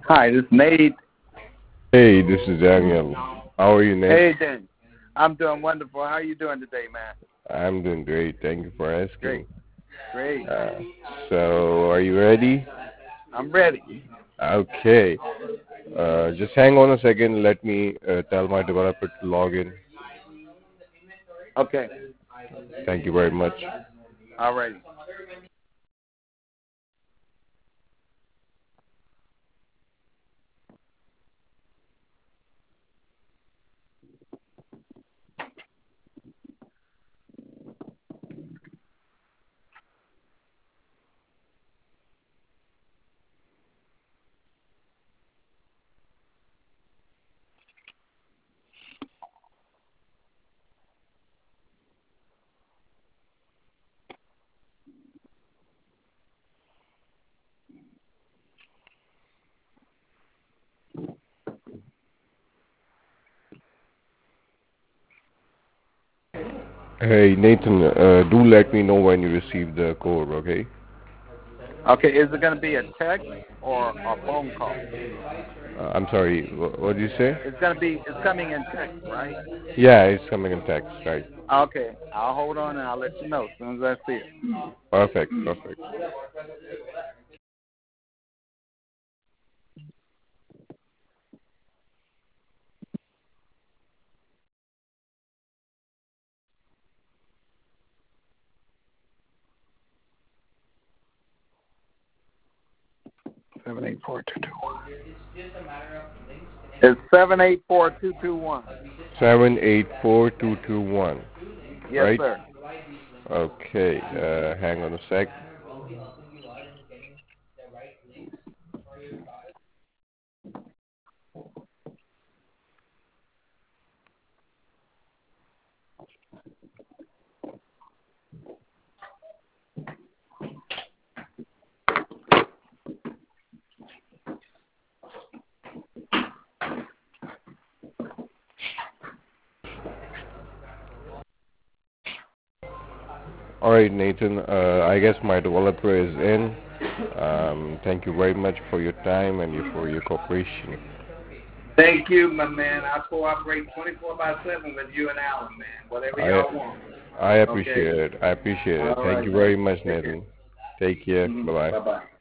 Hi, this is Nate. Hey, this is Daniel. How are you, Nate? Hey, Dan. I'm doing wonderful. How are you doing today, man? I'm doing great. Thank you for Great. asking. Great. Uh, so, are you ready? I'm ready. Okay. Just hang on a second. Let me tell my developer to log in. Okay. Thank you very much. All righty. Hey, Nathan, do let me know when you receive the code, okay? Okay, is it going to be a text or a phone call? I'm sorry, what did you say? It's coming in text, right? Yeah, it's coming in text, right? Okay, I'll hold on and I'll let you know as soon as I see it. Perfect, perfect. 784-221. It's 784-221. 784221, Yes, right? sir. Okay, hang on a sec. All right, Nathan. I guess my developer is in. Thank you very much for your time and for your cooperation. Thank you, my man. I cooperate 24/7 with you and Alan, man. Whatever y'all want. I Okay. appreciate it. I appreciate it. All Thank right, you man. very much, Take care. Nathan. Take care. Bye bye. Bye-bye.